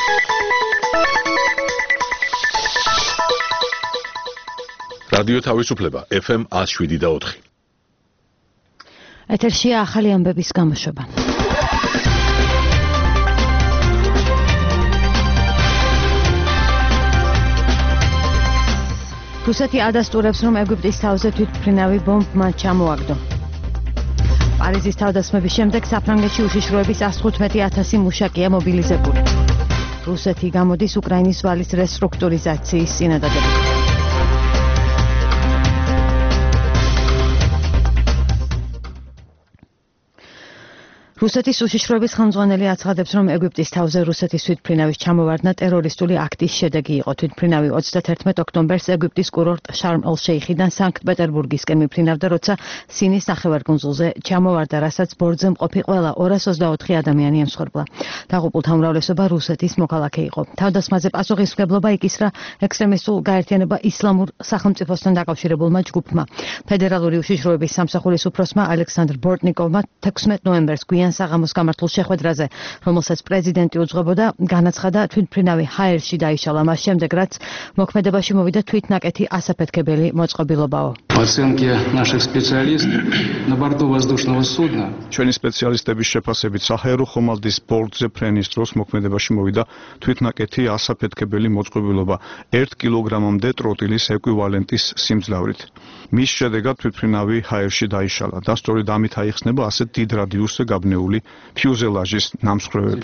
რადიო თავისუფლება FM 107.4. ეთერშია ახალი ამბების გამოშვება. რუსეთი ადასტურებს, რომ ეგვიპტის თავზე თვითმფრინავი ბომბმა ჩამოაგდო. პარიზის თავდასხმების შემდეგ საფრანგეთში უშიშროების 115,000 მუშაკია მობილიზებული. რუსეთი გამოდის უკრაინის ვალის რესტრუქტურიზაციის წინადადებით. რუსეთის უშიშროების ხელმძღვანელი აცხადებს, რომ ეგვიპტის თავზე რუსეთის თვითმფრინავის ჩამოვარდნა ტერორისტული აქტის შედეგი იყო. თვითმფრინავი 31 ოქტომბერს ეგვიპტის კურორტ შარმ-ელ-შეიხიდან სანქტ-პეტერბურგისკენ მიფრინავდა, როცა სინის ნახევარკუნძულზე ჩამოვარდა, რასაც ბორტზე მყოფი ყველა 224 ადამიანი ემსხვერპლა. დაღუპულთა უმრავლესობა რუსეთის მოქალაქე იყო. თავდასხმაზე პასუხისმგებლობა იკისრა ექსტრემისტულ გაერთიანება ისლამურ სახელმწიფოსთან დაკავშირებულმა ჯგუფმა. ფედერალური უშიშროების სამსახურის უფროსმა ალექსანდრ ბორტნიკოვმა 16 ნოემბერს გვიან საღამოს გამართულ შეხვედრაზე, რომელსაც პრეზიდენტი უძღვებოდა, განაცხადა, თვითმფრინავი ჰაერში დაიშალა მას შემდეგ, რაც მოქმედებაში მოვიდა თვითნაკეთი ასაფეთქებელი მოწყობილობაო. ჩვენი სპეციალისტების შეფასებით საჰაერო ხომალდის ბორტზე ფრენის დროს მოქმედებაში მოვიდა თვითნაკეთი ასაფეთქებელი მოწყობილობა 1 კილოგრამამდე ტროტილის ეკვივალენტის სიმძლავრით. მის შედეგად თვითმფრინავი ჰაერში დაიშალა და სწორედ ამით აიხსნება ასეთ დიდ რადიუსზე გაბნეული ფიუზელაჟის ნამსხვრევები.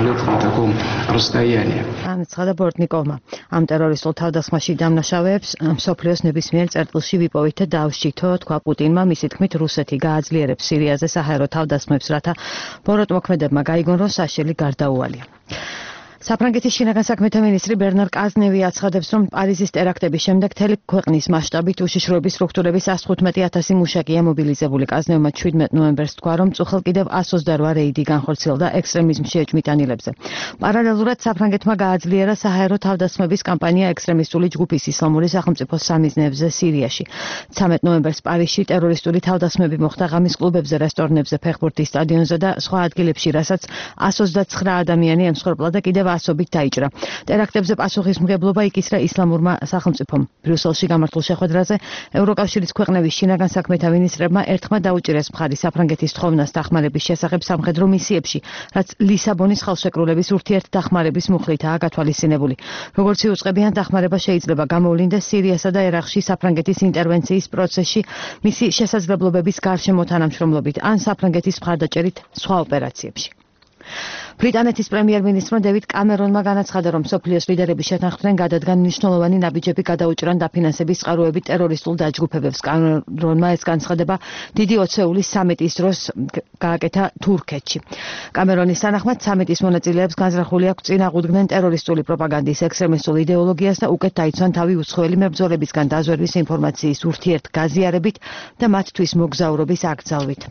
განაცხადა ბორტნიკოვმა. ამ ტერორისტულ თავდასხმაში დამნაშავეებს მსოფლიოს ნებისმიერ წერტილში ვიპოვით და დავშჩითო, თქვა პუტინმა. მისი თქმით, რუსეთი გააძლიერებს სირიაზე საჰაერო თავდასხმებს, რათა ბოროტ მოქმედებმა გაიგონ, რომ საშელი გარდაუვალია. საფრანგეთის შინაგან საქმეთა მინისტრი ბერნარ კაზნევი აცხადებს, რომ პარიზის ტერაქტების შემდეგ მთელი ქვეყნის მასშტაბით უშიშროების სტრუქტურების 115,000 მუშაკია მობილიზებული. კაზნევმა 17 ნოემბერს თქვა, რომ წუხელ კიდევ 128 რეიდი განხორციელდა ექსტრემიზმში ეჭვმიტანილებზე. პარალელურად საფრანგეთმა გააძლიერა საჰაერო თავდასხმების კამპანია ექსტრემისტული ჯგუფის ისლამური სახელმწიფოს სამიზნეებზე სირიაში. 13 ნოემბერს პარიზში ტერორისტული თავდასხმები მოხდა ღამის კლუბებზე, რესტორნებზე, ფეხბურთის სტადიონზე და სხვა ადგილებში, რასაც 129 ადამიანი ემსხვერპლა და კიდევ ასობით დაიჭრა. ტერაქტებზე პასუხისმგებლობა იკისრა ისლამურმა სახელმწიფომ. ბრიუსელში გამართულ შეხვედრაზე ევროკავშირის ქვეყნების შინაგან საქმეთა მინისტრებმა ერთხმად დაუჭირეს მხარი საფრანგეთის თხოვნას დახმარების შესახებ სამხედრო მისიებში, რაც ლისაბონის ხელშეკრულების ურთიერთდახმარების მუხლითაა გათვალისწინებული. როგორც იუწყებიან, დახმარება შეიძლება გამოვლინდეს სირიასა და ერაყში საფრანგეთის ინტერვენციის პროცესში მისი შესაძლებლობების გარშემო თანამშრომლობით ან საფრანგეთის მხარდაჭერით სხვა ოპერაციებში. ბრიტანეთის პრემიერ-მინისტრმა დევიდ კამერონმა განაცხადა, რომ მსოფლიოს ლიდერები შეთანხმდნენ გადადგან მნიშვნელოვანი ნაბიჯები გადაუჭრან დაფინანსების წყაროები ტერორისტულ დაჯგუფებებს. კამერონმა ეს განცხადება დიდი ოცეულის სამიტის დროს გააკეთა თურქეთში. კამერონის თანახმად სამიტის მონაწილეებს განზრახული აქვს წინააღმდნენ ტერორისტული პროპაგანდის, ექსტრემისტულ იდეოლოგიას და უკეთ დაიცვან თავი უცხოელი მებრძოლებისგან დაზვერვის ინფორმაციის ურთიერთგაზიარებით და მათთვის მოგზაურობის აკრძალვით.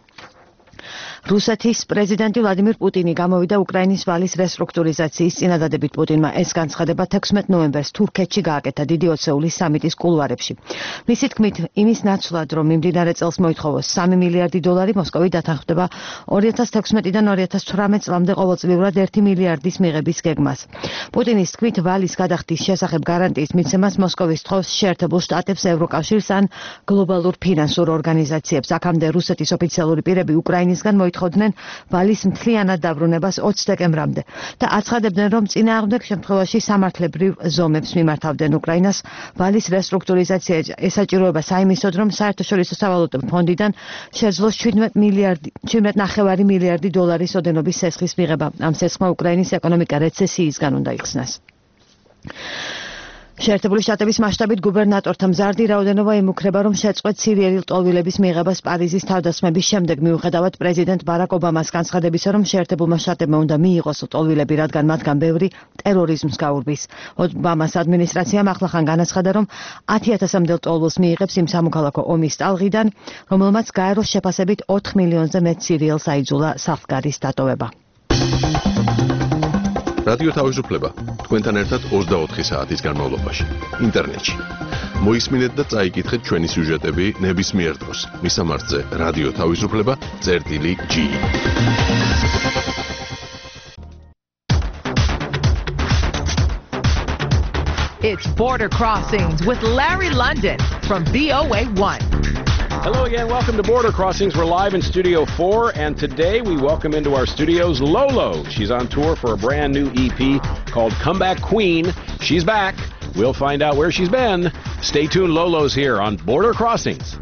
რუსეთის პრეზიდენტი ვლადიმირ პუტინი გამოვიდა უკრაინის ვალის რესტრუქტურიზაციის წინადადებით. პუტინმა ეს განცხადება 16 ნოემბერს თურქეთში გააკეთა დიდი ოცეულის სამიტის კულუარებში. მისი თქმით, იმის ნაცვლად, რომ მიმდინარე წელს მოითხოვოს 3 მილიარდი დოლარი, მოსკოვი დათანხმდება 2016-დან 2018 წლამდე ყოველწლიურად 1 მილიარდის მიღების გეგმას. პუტინის თქმით, ვალის გადახდის შესახებ გარანტიის მიცემას მოსკოვი სთხოვს შეერთებულ შტატებს, ევროკავშირს ან გლობალურ ფინანსურ ორგანიზაციებს. აქამდე რუსეთის ოფიციალური პირები უკრაინისგან მოითხოვდნენ ვალის მთლიანად დაბრუნებას 20 დეკემბრამდე და აცხადებდნენ, რომ წინააღმდეგ შემთხვევაში სამართლებრივ ზომებს მიმართავდნენ უკრაინას. ვალის რესტრუქტურიზაცია ესაჭიროება საიმისოდ, რომ საერთაშორისო სავალუტო ფონდიდან შეძლოს 17,5 მილიარდი დოლარის ოდენობის სესხის მიღება. ამ სესხმა უკრაინის ეკონომიკა რეცესიისგან უნდა იხსნას. შეერთებული შტატების მასშტაბით გუბერნატორთა მზარდი რაოდენობა იმუქრება, რომ შეწყვეტ სირიელი ლტოლვილების მიღებას პარიზის თავდასხმების შემდეგ, მიუხედავად პრეზიდენტ ბარაკ ობამას განცხადებისა, რომ შეერთებულმა შტატებმა უნდა მიიღოს ლტოლვილები, რადგან მათგან ბევრი ტერორიზმს გაურბის. ობამას ადმინისტრაციამ ახლახან განაცხადა, რომ 10,000-მდე ლტოლვილს მიიღებს იმ სამოქალაქო ომის ტალღიდან, რომელმაც გაეროს შეფასებით 4 მილიონზე მეტ სირიელს აიძულა საფრანგეთის დატოვება. რადიო თავისუფლება თქვენთან ერთად 24 საათის განმავლობაში ინტერნეტში. მოისმინეთ და წაიკითხეთ ჩვენი სიუჟეტები ნებისმიერ დროს. მისამართზე რადიო თავისუფლება.g It's Border Crossings with Larry London from VOA1. Hello again. Welcome to Border Crossings. We're live in Studio 4, and today we welcome into our studios Lolo. She's on tour for a brand new EP called Comeback Queen. She's back. We'll find out where she's been. Stay tuned. Lolo's here on Border Crossings.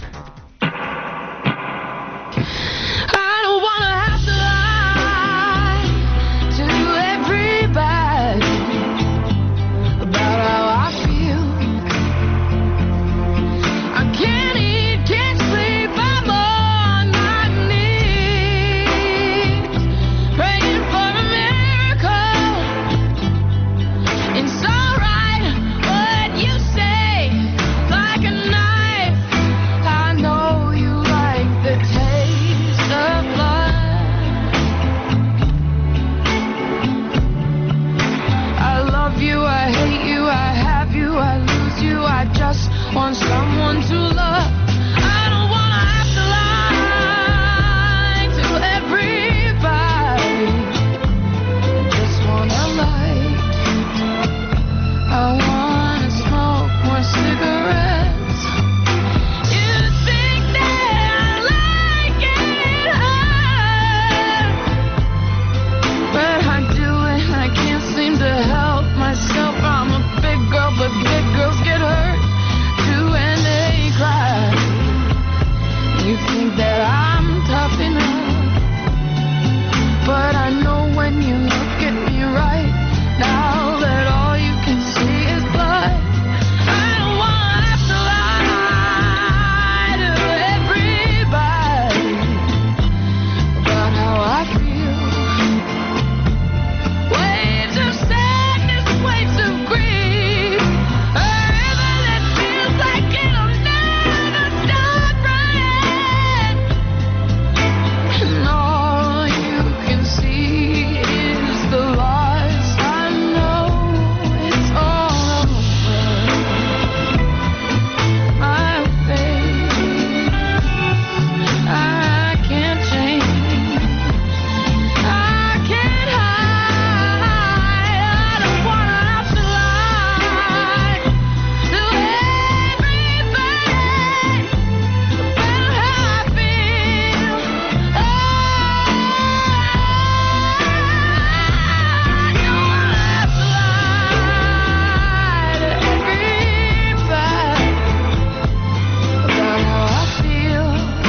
Want someone to love. I don't wanna have to lie to everybody. Just wanna light. I wanna smoke more cigarettes. You think that I like it hard, but I do it. I can't seem to help myself. I'm a big girl, but big girls get hurt. You think that I'm tough enough, but I know when you look at me right now that all you can see is blood. I don't wanna have to lie to everybody about how I feel. Waves of sadness, waves of grief, a river that feels like it'll never stop running. And all you can see is the loss. I know it's all over. My face, I can't change. I can't hide. I don't wanna have to lie to everybody about how I feel. I don't wanna have to lie to everybody about how I feel.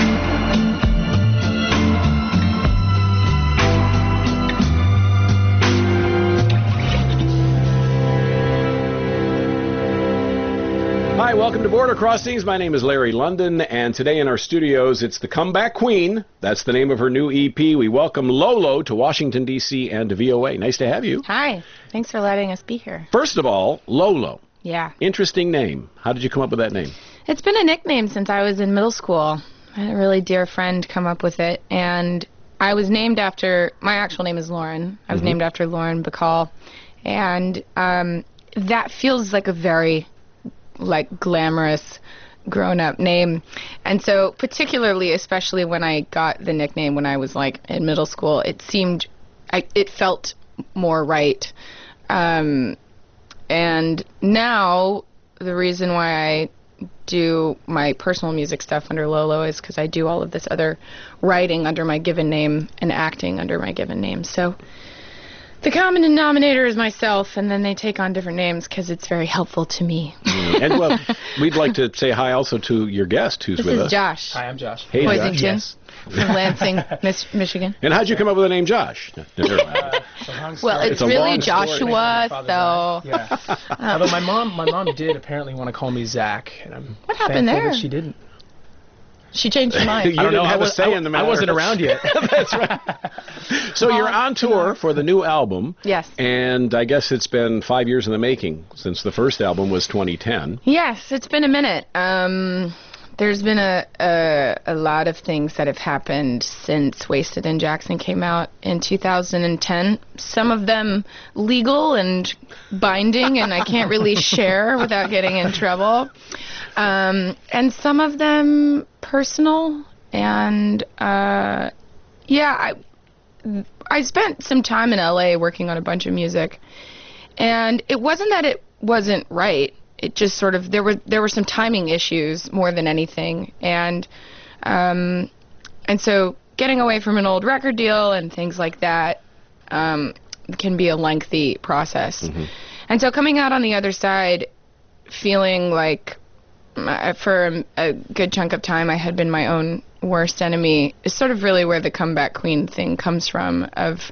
Hi, welcome to Border Crossings. My name is Larry London, and today in our studios, it's the Comeback Queen. That's the name of her new EP. We welcome Lolo to Washington, D.C. and to VOA. Nice to have you. Hi. Thanks for letting us be here. First of all, Lolo. Yeah. Interesting name. How did you come up with that name? It's been a nickname since I was in middle school. I had a really dear friend come up with it, and I was named after, my actual name is Lauren. I was named after Lauren Bacall, and that feels like a very glamorous grown-up name. And so particularly, especially when I got the nickname when I was in middle school, it felt more right. And now the reason why I do my personal music stuff under Lolo is because I do all of this other writing under my given name and acting under my given name. So the common denominator is myself, and then they take on different names because it's very helpful to me. And well, we'd like to say hi also to your guest who's This with is us. Josh. Hi, I'm Josh. Hey, Josh. Poisington Yes. from Lansing, Michigan. And how'd you come up with the name Josh? Never mind. It's a long Well, story. it's a really long story. Joshua, Father so... died. Yeah. Although my mom did apparently want to call me Zach, and I'm What happened thankful there? that she didn't. She changed her mind. You I don't didn't know. have a say in the matter. I wasn't around yet. That's right. So you're on tour for the new album. Yes. And I guess it's been 5 years in the making since the first album was 2010. Yes, it's been a minute. There's been a lot of things that have happened since Wasted in Jackson came out in 2010. Some of them legal and binding, and I can't really share without getting in trouble. And some of them personal. And I spent some time in LA working on a bunch of music. And it wasn't that it wasn't right. It just sort of there were some timing issues more than anything, and so getting away from an old record deal and things like that can be a lengthy process. Mm-hmm. And so coming out on the other side, feeling like for a good chunk of time I had been my own worst enemy, is sort of really where the comeback queen thing comes from, of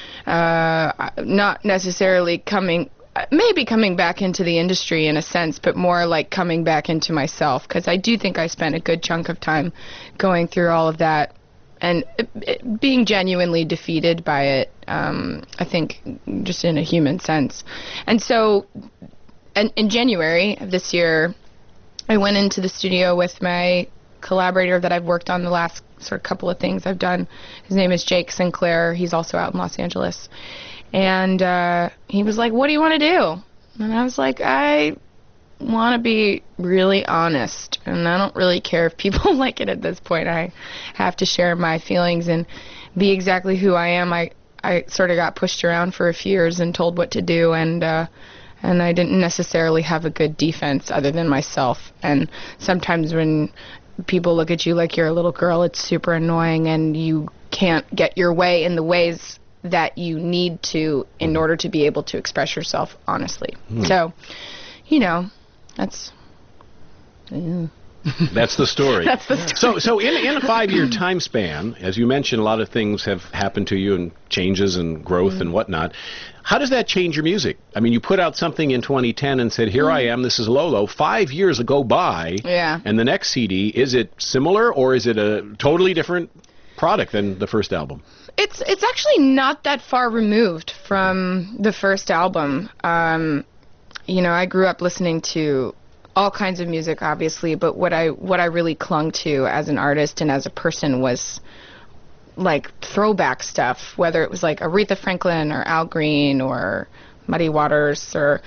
not necessarily maybe coming back into the industry in a sense, but more like coming back into myself, because I do think I spent a good chunk of time going through all of that and being genuinely defeated by it, I think, just in a human sense. And so in January of this year, I went into the studio with my collaborator that I've worked on the last sort of couple of things I've done. His name is Jake Sinclair. He's also out in Los Angeles. And he was like, what do you want to do? And I was like, I want to be really honest, and I don't really care if people like it at this point. I have to share my feelings and be exactly who I am. I sort of got pushed around for a few years and told what to do, and I didn't necessarily have a good defense other than myself. And sometimes when people look at you like you're a little girl, it's super annoying, and you can't get your way in the ways that you need to in order to be able to express yourself honestly. So, that's That's the story. That's the story. So in a 5-year time span, as you mentioned, a lot of things have happened to you, and changes and growth and whatnot. How does that change your music? I mean, you put out something in 2010 and said, here I am, this is Lolo. 5 years go by, and the next CD, is it similar, or is it a totally different product than the first album? It's actually not that far removed from the first album. I grew up listening to all kinds of music, obviously, but what I really clung to as an artist and as a person was like throwback stuff, whether it was like Aretha Franklin or Al Green or Muddy Waters or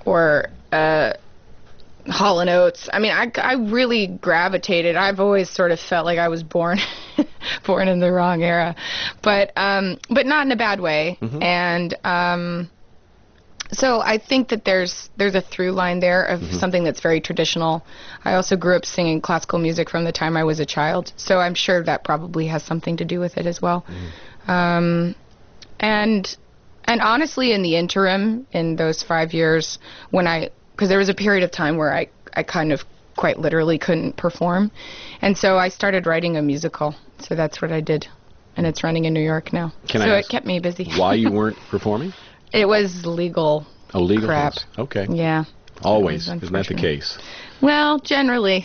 Hall & Oates. I mean, I really gravitated. I've always sort of felt like I was born in the wrong era, but not in a bad way. And so I think that there's a through line there of something that's very traditional. I also grew up singing classical music from the time I was a child, so I'm sure that probably has something to do with it as well. And honestly, in the interim, in those 5 years, because there was a period of time where I kind of quite literally couldn't perform, and so I started writing a musical. So that's what I did, and it's running in New York now. It kept me busy. Why you weren't performing? It was legal. Oh, legal crap. things. Okay. Yeah. Always. Isn't that the case? Well, generally.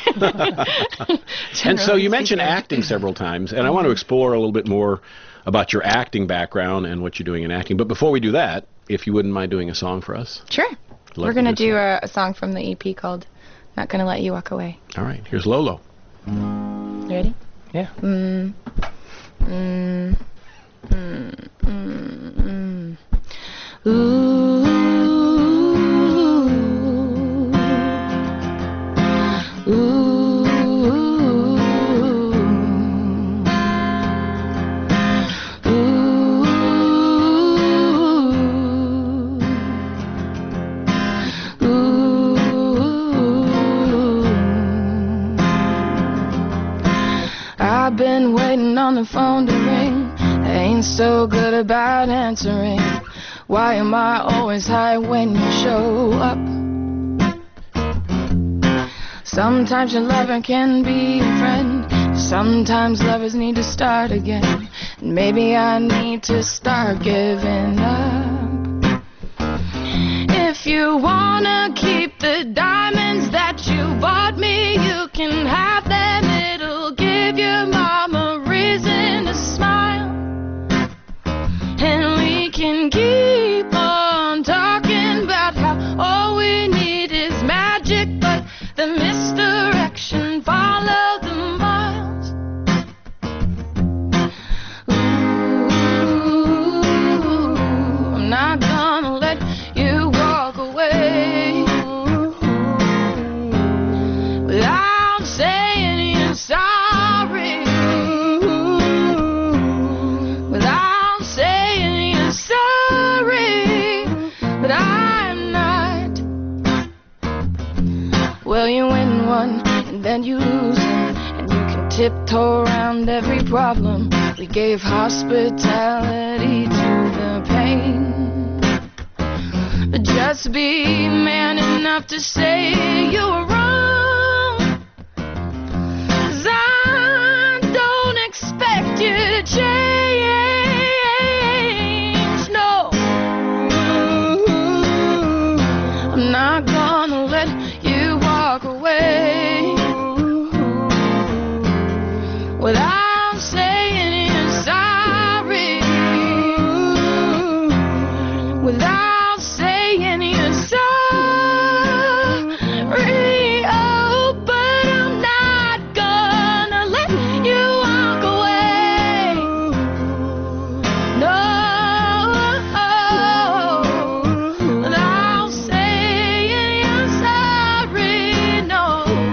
And so you mentioned acting several times, and I want to explore a little bit more about your acting background and what you're doing in acting. But before we do that, if you wouldn't mind doing a song for us. Sure. We're going to do a song from the EP called Not Gonna Let You Walk Away. All right. Here's Lolo. You ready? Yeah. Ooh, ooh, I've been waiting on the phone to ring. I ain't so good about answering. Why am I always high when you show up? Sometimes your lover can be a friend. Sometimes lovers need to start again. And maybe I need to start giving up. If you wanna keep the diamonds that you bought me, you can have them. It'll give your mama a reason to smile. And we can keep on talking about how all we need is magic, but the misdirection follow the miles. Ooh, I'm not gonna let you walk away without saying you're sorry. Without saying you're sorry. tiptoe around every problem. We gave hospitality to the pain. But just be man enough to say you were wrong. 'Cause I don't expect you to change. No, I'm not gonna let you walk away without saying you're sorry. Without saying you're sorry. Oh, but I'm not gonna let you walk away. No, without saying you're sorry. No.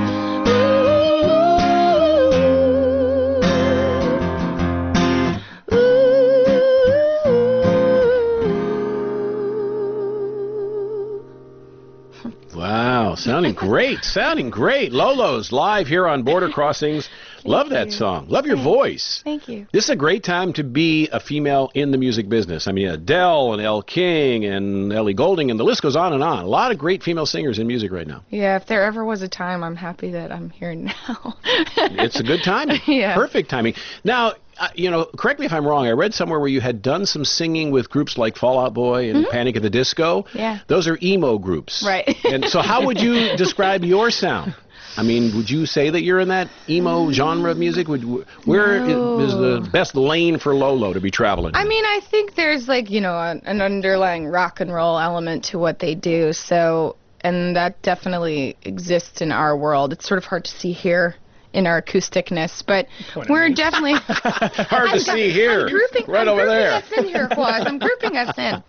Wow, sounding great, sounding great. Lolo's live here on Border Crossings. Love that song. Love your voice. Thank you. This is a great time to be a female in the music business. I mean, Adele and Elle King and Ellie Goulding, and the list goes on and on. A lot of great female singers in music right now. Yeah, if there ever was a time, I'm happy that I'm here now. It's a good timing. Yeah. Perfect timing. Now, correct me if I'm wrong. I read somewhere where you had done some singing with groups like Fall Out Boy and Panic at the Disco. Yeah. Those are emo groups. Right. And so how would you describe your sound? I mean, would you say that you're in that emo genre of music? Where is the best lane for Lolo to be traveling? I mean, I think there's an underlying rock and roll element to what they do. So, and that definitely exists in our world. It's sort of hard to see here in our acousticness, but we're definitely hard to see here. I'm grouping over there. Us in here, Claus. I'm grouping us in.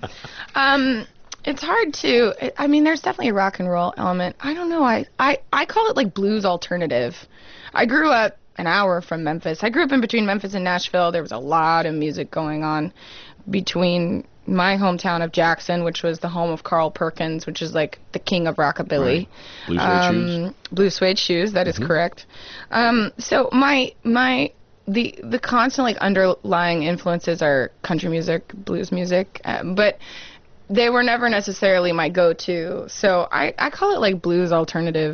It's hard to. I mean, there's definitely a rock and roll element. I don't know. I call it like blues alternative. I grew up an hour from Memphis. I grew up in between Memphis and Nashville. There was a lot of music going on between my hometown of Jackson, which was the home of Carl Perkins, which is like the king of rockabilly. Right. Blue suede shoes. Blue suede shoes. That is correct. So the constant like underlying influences are country music, blues music, but they were never necessarily my go-to. So I call it like blues alternative.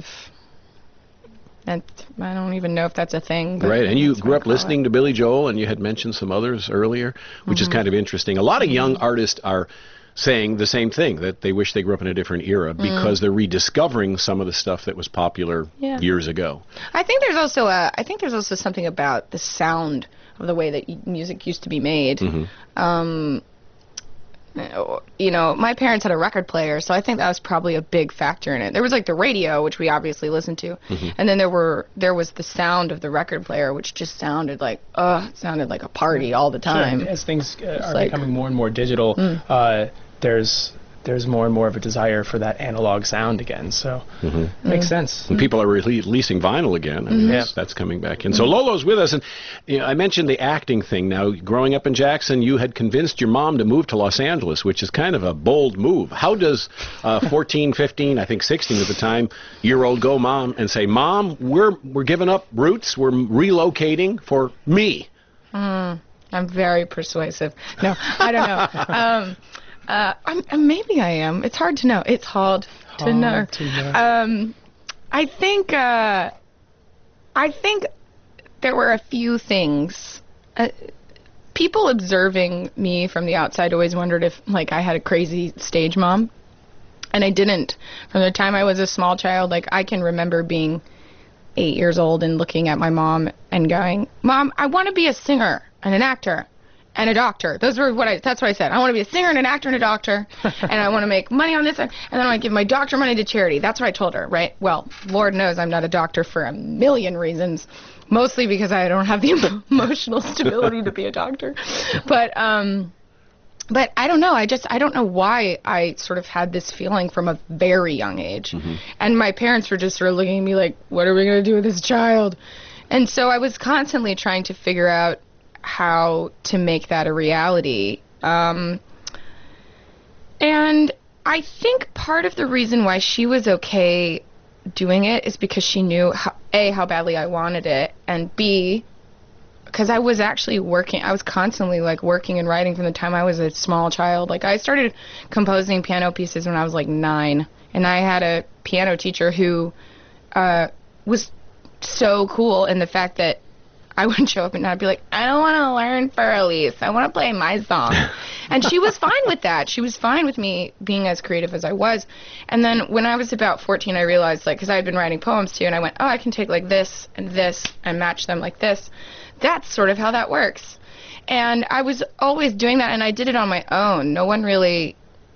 And I don't even know if that's a thing. Right, and you grew up listening to Billy Joel, and you had mentioned some others earlier, which is kind of interesting. A lot of young artists are saying the same thing, that they wish they grew up in a different era because they're rediscovering some of the stuff that was popular years ago. I think there's also something about the sound of the way that music used to be made. My parents had a record player, so I think that was probably a big factor in it. There was like the radio, which we obviously listened to, and then there was the sound of the record player, which just sounded like a party all the time. Sure. As things are becoming more and more digital, there's more and more of a desire for that analog sound again. So it makes sense. And people are releasing vinyl again. I mean, that's coming back in. So Lolo's with us, and I mentioned the acting thing. Now, growing up in Jackson, you had convinced your mom to move to Los Angeles, which is kind of a bold move. How does 14, 15, I think 16 at the time, year-old go mom and say, Mom, we're giving up roots, we're relocating for me? I'm very persuasive. No, I don't know. Maybe I am. It's hard to know. It's hard to know. I think there were a few things. People observing me from the outside always wondered if I had a crazy stage mom, and I didn't. From the time I was a small child, I can remember being 8 years old and looking at my mom and going, Mom, I want to be a singer and an actor and a doctor. That's what I said. I want to be a singer and an actor and a doctor, and I want to make money on this, and then I want to give my doctor money to charity. That's what I told her, right? Well, Lord knows I'm not a doctor for a million reasons, mostly because I don't have the emotional stability to be a doctor. But I don't know. I don't know why I sort of had this feeling from a very young age. And my parents were just sort of looking at me like, what are we going to do with this child? And so I was constantly trying to figure out how to make that a reality. And I think part of the reason why she was okay doing it is because she knew how badly I wanted it, and B, because I was actually working. I was constantly like working and writing from the time I was a small child. Like I started composing piano pieces when I was like 9, and I had a piano teacher who was so cool in the fact that I would show up and I'd be like, I don't want to learn for Elise. I want to play my song. And she was fine with that. She was fine with me being as creative as I was. And then when I was about 14, I realized, like, because I had been writing poems too, and I went, oh, I can take like this and match them like this. That's sort of how that works. And I was always doing that, and I did it on my own. No one really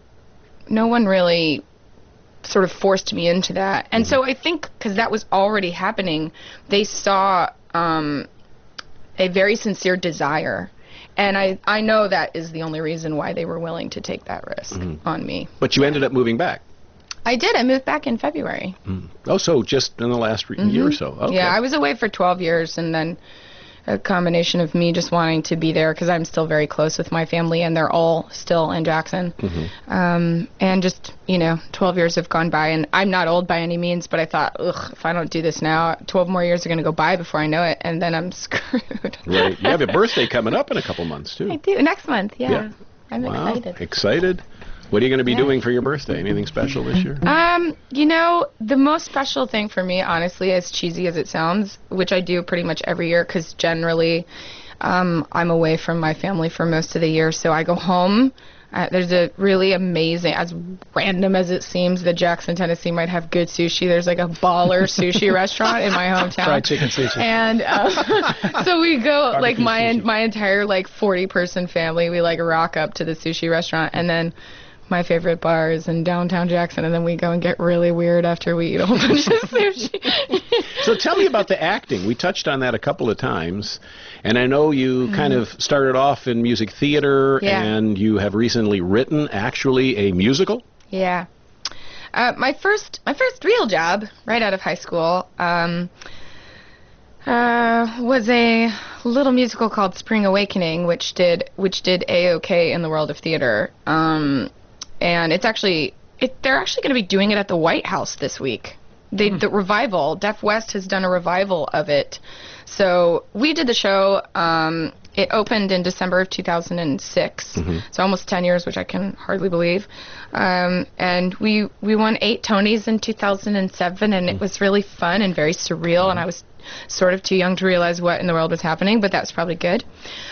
sort of forced me into that. And so I think because that was already happening, they saw a very sincere desire. And I know that is the only reason why they were willing to take that risk on me. But you ended up moving back. I did. I moved back in February. Oh, so just in the last year or so. Okay. Yeah, I was away for 12 years, and then a combination of me just wanting to be there because I'm still very close with my family, and they're all still in Jackson. And just, 12 years have gone by, and I'm not old by any means, but I thought, if I don't do this now, 12 more years are going to go by before I know it, and then I'm screwed. Right. You have a birthday coming up in a couple months, too. I do. Next month, yeah. I'm excited. Excited? What are you going to be doing for your birthday? Anything special this year? The most special thing for me, honestly, as cheesy as it sounds, which I do pretty much every year, because generally I'm away from my family for most of the year, so I go home. There's a really amazing, as random as it seems, that Jackson, Tennessee might have good sushi. There's like a baller sushi restaurant in my hometown. Fried chicken sushi. And so we go, like my entire like 40-person family, we like rock up to the sushi restaurant, and then my favorite bar is in downtown Jackson, and then we go and get really weird after we eat a whole bunch of sushi. So tell me about the acting. We touched on that a couple of times, and I know you kind of started off in music theater, and you have recently written, actually, a musical? Yeah. My first real job, right out of high school, was a little musical called Spring Awakening, which did A-OK in the world of theater. And they're actually going to be doing it at the White House this week. The revival, Deaf West has done a revival of it. So we did the show. It opened in December of 2006, so almost 10 years, which I can hardly believe. And we won 8 Tonys in 2007, and it was really fun and very surreal, and I was sort of too young to realize what in the world was happening, but that was probably good.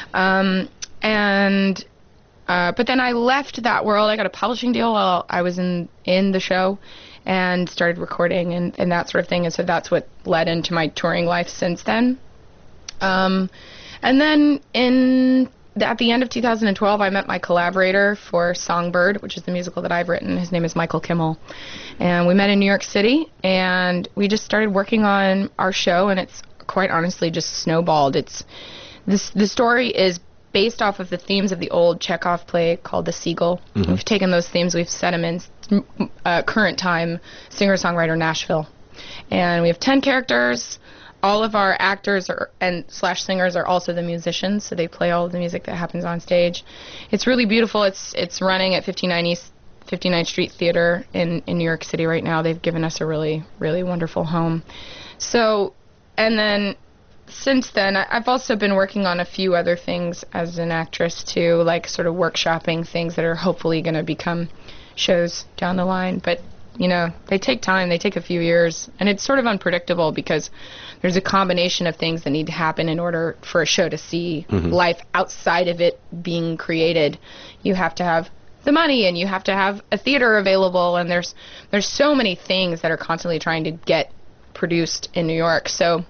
But then I left that world. I got a publishing deal while I was in the show and started recording and that sort of thing. And so that's what led into my touring life since then. And then at the end of 2012, I met my collaborator for Songbird, which is the musical that I've written. His name is Michael Kimmel. And we met in New York City, and we just started working on our show, and it's quite honestly just snowballed. The story is based off of the themes of the old Chekhov play called The Seagull. We've taken those themes, we've set them in current time singer-songwriter Nashville. And we have 10 characters. All of our actors / singers are also the musicians, so they play all of the music that happens on stage. It's really beautiful. It's running at 59th Street Theater in New York City right now. They've given us a really, really wonderful home. So, and then since then, I've also been working on a few other things as an actress too, like sort of workshopping things that are hopefully going to become shows down the line. But, they take time. They take a few years. And it's sort of unpredictable because there's a combination of things that need to happen in order for a show to see life outside of it being created. You have to have the money, and you have to have a theater available, and there's so many things that are constantly trying to get produced in New York. So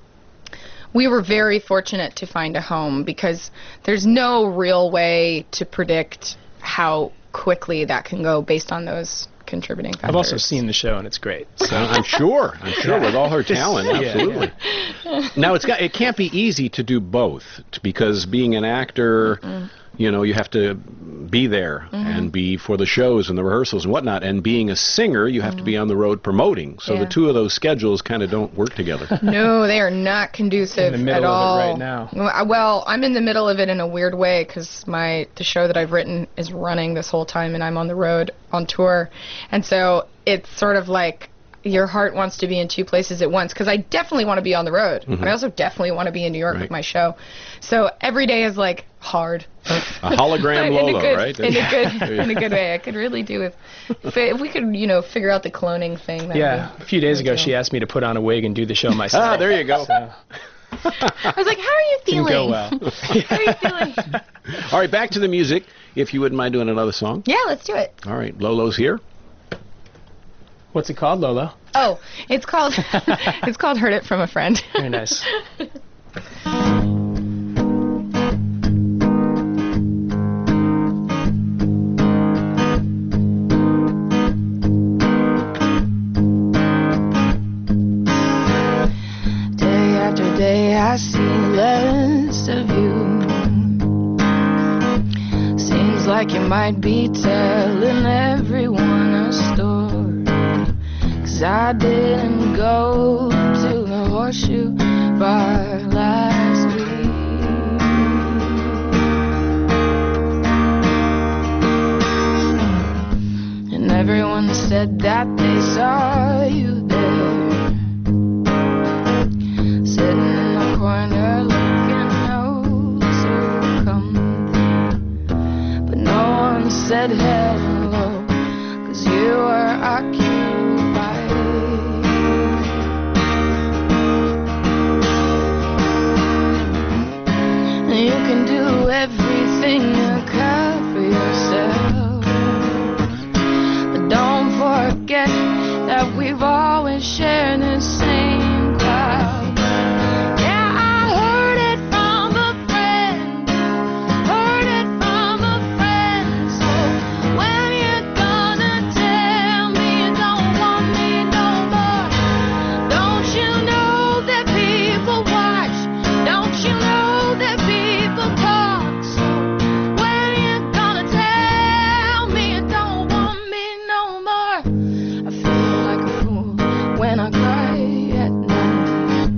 we were very fortunate to find a home because there's no real way to predict how quickly that can go based on those contributing factors. I've also seen the show, and it's great. So. I'm sure with all her talent, absolutely. Now, it can't be easy to do both, because being an actor, you have to be there and be for the shows and the rehearsals and whatnot. And being a singer, you have to be on the road promoting. So the two of those schedules kind of don't work together. No, they are not conducive in the middle at all. Of it right now. Well, I'm in the middle of it in a weird way because the show that I've written is running this whole time, and I'm on the road on tour. And so it's sort of like, your heart wants to be in two places at once, because I definitely want to be on the road. I also definitely want to be in New York with my show. So every day is like hard. A hologram Lolo, right? In a good way. I could really do with if we could, figure out the cloning thing. Yeah, a few days ago she asked me to put on a wig and do the show myself. There you go. I was like, how are you feeling? Didn't go well. How are you feeling? All right, back to the music. If you wouldn't mind doing another song. Yeah, let's do it. All right, Lolo's here. What's it called, Lolo? Oh, it's called Heard It From a Friend. Very nice. Day after day I see less of you. Seems like you might be telling everyone a story. 'Cause I didn't go to the Horseshoe Bar last week. And everyone said that they saw you there, sitting in the corner looking oh so comfy. But no one said hello, 'cause you were occupied. You can do everything you can for yourself, but don't forget that we've always shared the same cloud. Yeah, I heard it from a friend, heard it from a friend. So when you're gonna tell me you don't want me no more? Don't you know that people watch? Don't you know that people talk? So when you're gonna tell me you don't want me no more? I feel like a fool when I cry at night.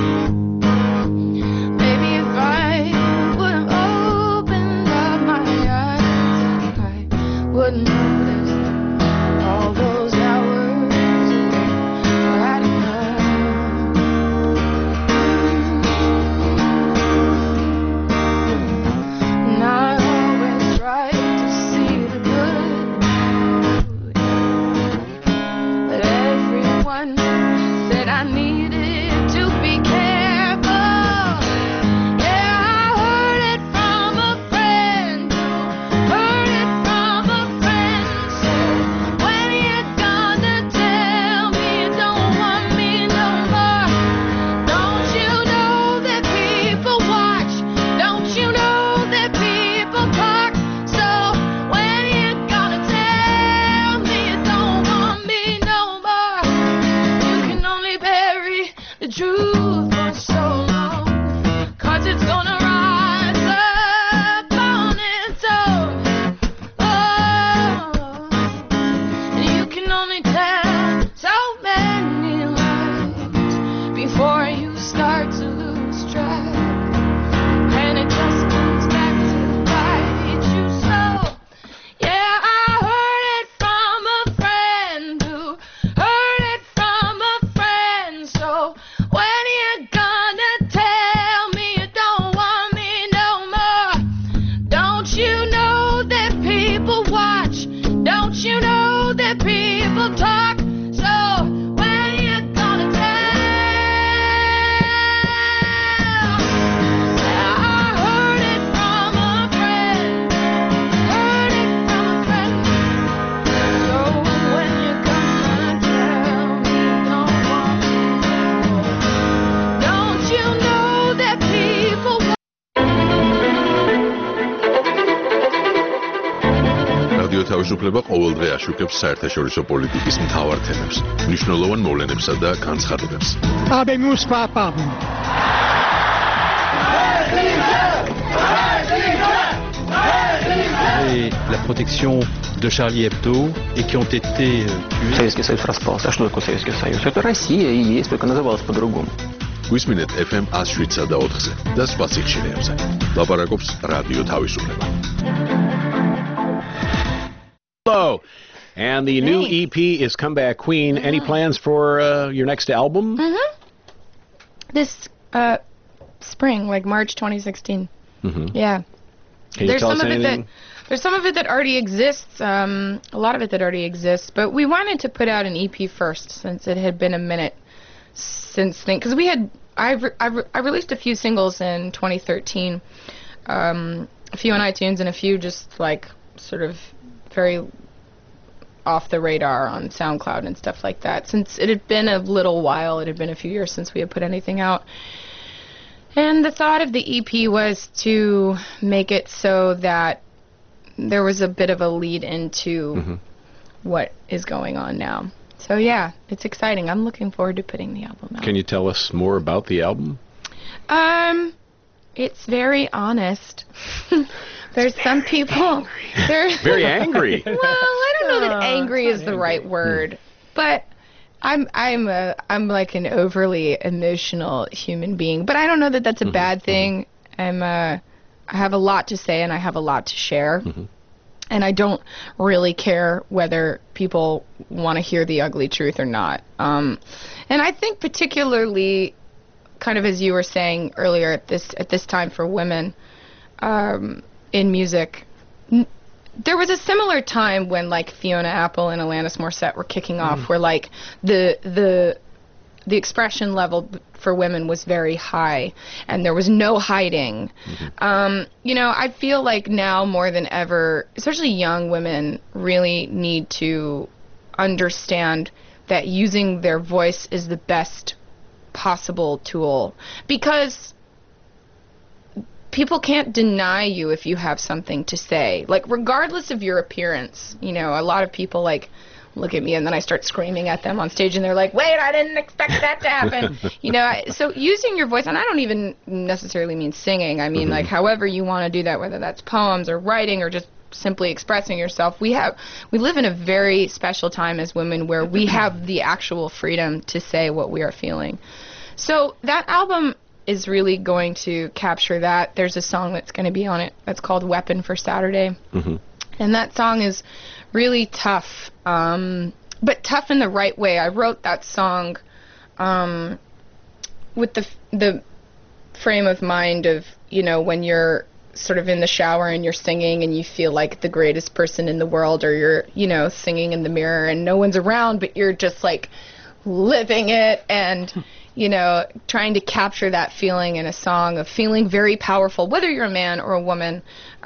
Maybe if I would have opened up my eyes, I wouldn't notice all those hours were at enough. And I always try to see the good, but everyone said I needed to be careful. Yeah, I heard it from a friend, heard it from a friend. So when you're gonna tell me you don't want me no more? Don't you know that people watch? Don't you know that people talk? So when you're gonna tell me you don't want me no more? You can only bury the truth for so long, 'cause it's gonna rise up on its own. Oh, and you can only tell so many lies before you start to lose track, and it just comes back to bite you so. Yeah, I heard it from a friend who heard it from a friend. So when you're gonna tell me you don't want me no more? Don't you know that people watch? Don't you know that people talk? So when you're gonna tell? Yeah, I heard it from a friend, heard it from a friend. So when you're gonna tell me you don't want me no more? Don't you know that people რადიო თავისუფლება ყოველდღე აშუქებს საერთაშორისო პოლიტიკის მთავარ თემებს, მნიშვნელოვან მოვლენებსა და განცხადებებს. Habemus papam. Et la protection de Charlie Hebdo et qui ont été tués. Советский Союз распался. А что такое Советский Союз? Это Россия и есть, только называлась по-другому. გვისმინეთ FM 107 და 4-ზე და სხვა სიხშირეებზე. ლაპარაკობს რადიო თავისუფლება. Hello. And the new EP is Comeback Queen. Any plans for your next album? This spring, like March 2016. Yeah. Can you tell us anything? There's some of it that already exists, a lot of it that already exists, but we wanted to put out an EP first since it had been a minute since because I released a few singles in 2013, a few on iTunes and a few just like sort of very off the radar on SoundCloud and stuff like that. Since it had been a little while, it had been a few years since we had put anything out. And the thought of the EP was to make it so that there was a bit of a lead into what is going on now. So yeah, it's exciting. I'm looking forward to putting the album out. Can you tell us more about the album? It's very honest. There's some people they're very angry. Well, I don't know that angry is the right word, but I'm like an overly emotional human being, but I don't know that that's a bad thing. I have a lot to say and I have a lot to share. And I don't really care whether people want to hear the ugly truth or not. And I think particularly, kind of as you were saying earlier, at this time for women in music, there was a similar time when like Fiona Apple and Alanis Morissette were kicking off, where like the expression level for women was very high, and there was no hiding. You know, I feel like now more than ever, especially young women, really need to understand that using their voice is the best possible tool, because people can't deny you if you have something to say. Like, regardless of your appearance, you know, a lot of people like look at me and then I start screaming at them on stage and they're like, wait, I didn't expect that to happen. You know, so using your voice, and I don't even necessarily mean singing, I mean like however you want to do that, whether that's poems or writing or just simply expressing yourself. We live in a very special time as women where we have the actual freedom to say what we are feeling. So that album is really going to capture that. There's a song that's going to be on it that's called Weapon for Saturday. And that song is really tough, but tough in the right way. I wrote that song with the frame of mind of, you know, when you're sort of in the shower and you're singing and you feel like the greatest person in the world, or you're, you know, singing in the mirror and no one's around, but you're just like living it and you know, trying to capture that feeling in a song of feeling very powerful, whether you're a man or a woman.